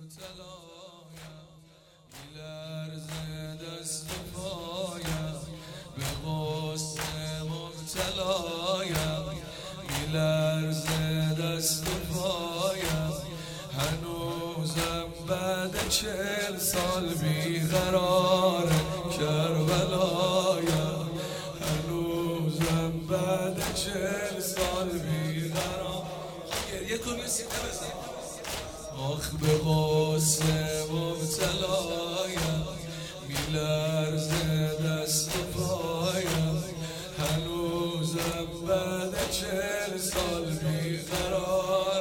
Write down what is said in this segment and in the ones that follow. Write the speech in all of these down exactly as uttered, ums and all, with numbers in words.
مبتلایم میلرزه دست و پایم به غصه مبتلایم میلرزه دست و پایم هنوزم بعد چهل سال بیقرار کربلایم هنوزم بعد چهل سال بیقرار گریه کن یه سیده بزن آخ به غصه مبتلایم میلرزه دست و پایم هنوزم بعد چهل سال بیقرار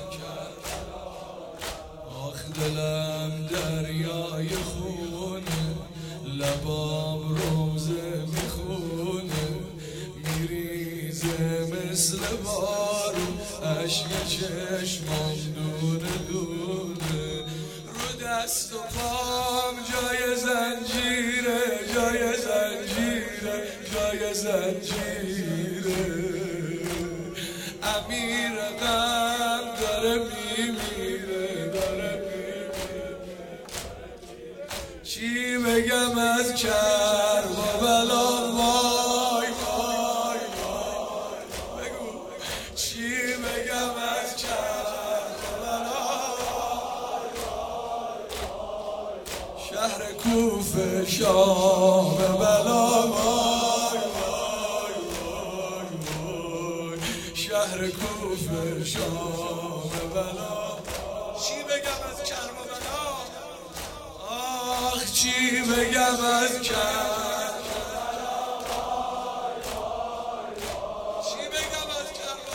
آخ دلم دریای خونه لبام روزه میخونه میریزه مثل بارون عشق چشمام دونه دونه رو دست و پام جای زنجیره جای زنجیره جای زنجیره امیر غم داره میمیره داره میمیره چی بگم از کرب و بلا وای وای وای بگو چی بگم از کرب و بلا شهر کوفه شام بلا وای وای وای وای شهر کوفه شام بلا چی بگم از کرب و بلا آخ چی بگم از کرب چی بگم از کرب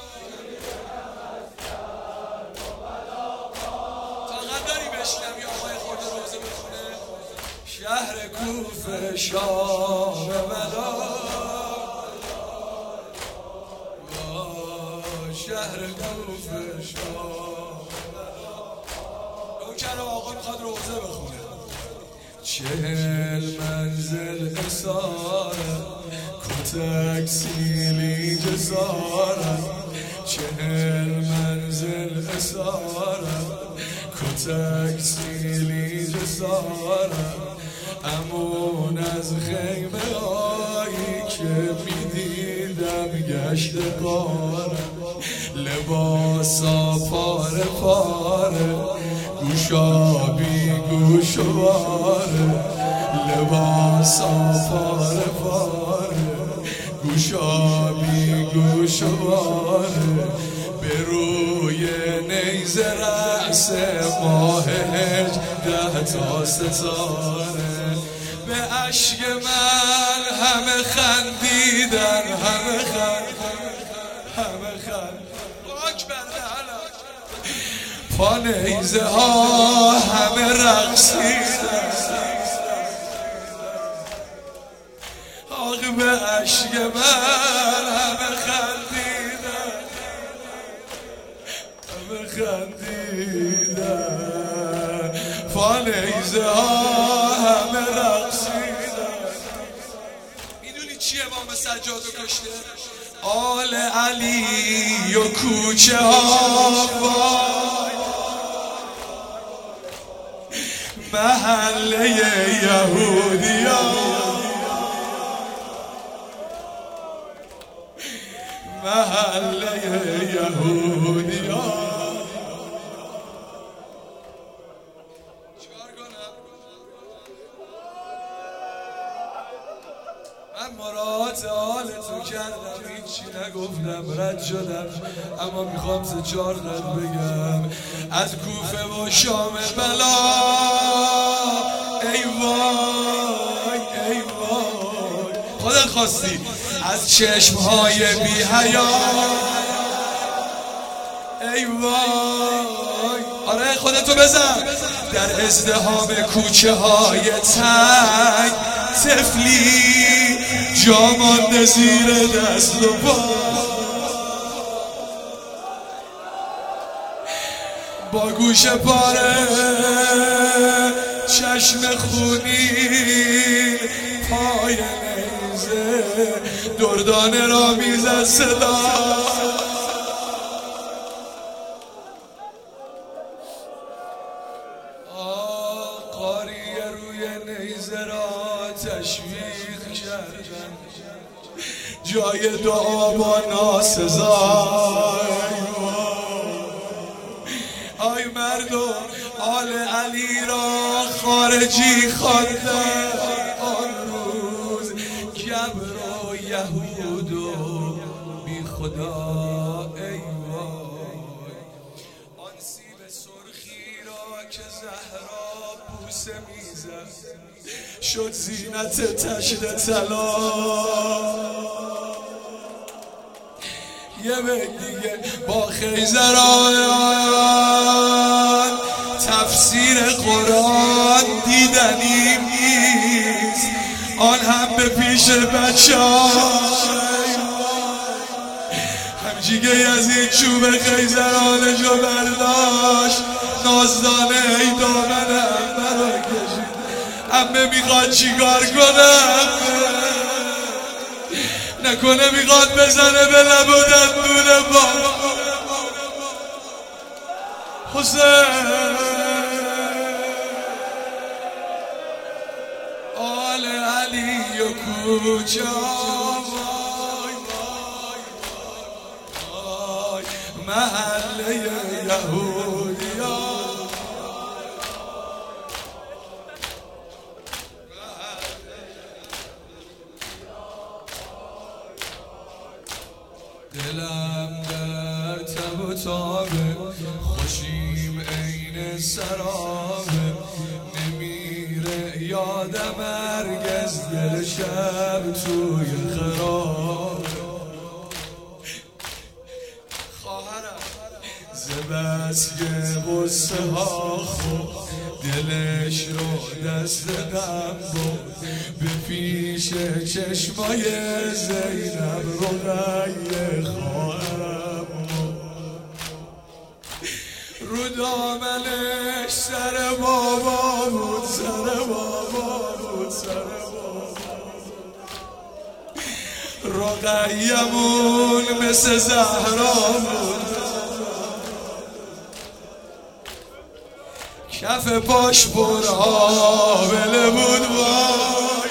فقط داری بشنم یا آقای خورده روزه بخونه شهر کوفه شام بلا شهر کوفه شام بلا نوکر آقا میخواد روزه بخونه چهل منزل اصارت کتک سیلی جسارت چهل منزل اصارت کتک سیلی جسارت امون از خیمه هایی که میدیدم گشت قارم لباسا پاره پاره گوشا بی گوش و باره لباسا پاره پاره گوشا بی گوش و باره به روی نیز رأس ماه هج ده تا ستاره به عشق من همه خندیدن همه خندیدن همه خندیدن پا نیزه ها همه رقصیدن آق به عشق من همه خندیدن همه خندیدن پا نیزه ها همه رقصیدن میدونی چیه امام سجاد رو کشته؟ آل علی و کوچه ها محله یهودیا محله یهودیا من مراعات حال تو کردم هیچی نگفتم رد شدم اما میخوام سه چهار رد بگم از کوفه و شام بلا ای وای ای وای خودت خواستی از چشمهای بی حیا ای وای آره خودتو بزن در ازدحام کوچه های تنگ طفلی جا مانده زیر دست و پا با گوش پاره چشم خونین پای نیزه دردانه را میزد صدا قاریه روی نیزه را تشویق کردن، جای دعا با ناسزا. آی مردم آل علی را خارجی خواندن آن روز، گبر و یهود و بی خدا. ای وای آن سیب سرخی را که زهرا بوسه میزد شد زینت تشت طلا. یه بیت دیگه با خیزران تفسیر قرآن دیدنی نیست، آن هم به پیش بچه ها. همجیگه از این چوب خیزرانش رو برداشت، نازدانه ای دامنم برا کشید. عمه میخواد چیکار کنم؟ نکنه میخواد بزنه به لب و دندون بابا. حسین آل علی و کوچه محله یهودیا. دلم در تب و تابه، خوشیم عین سرابه، نمیره یادم هرگز دل شب توی خرابه. خواهرم زبست که غصه ها خود دلش رو دست غم بود، به پیش چشمای زینب رقیه خواهرم رو دامنش سر بابا بود، سر بابا بود، سر بابا. رقیمون مثل زهرا بود، کف پاش پر آبله بود. وای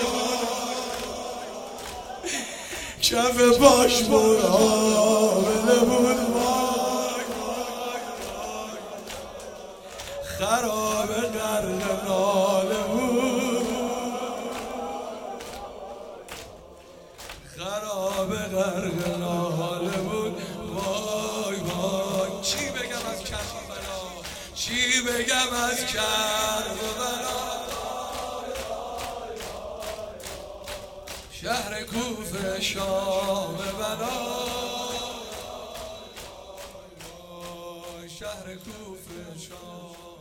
کف پاش پر آبله بود. وای خراب غرق ناله بود، خراب غرق ناله بود. وای وای چی بگم از کربلا، چی بگم از کربلا. شهر کوفه شام بنا، شهر کوفه شام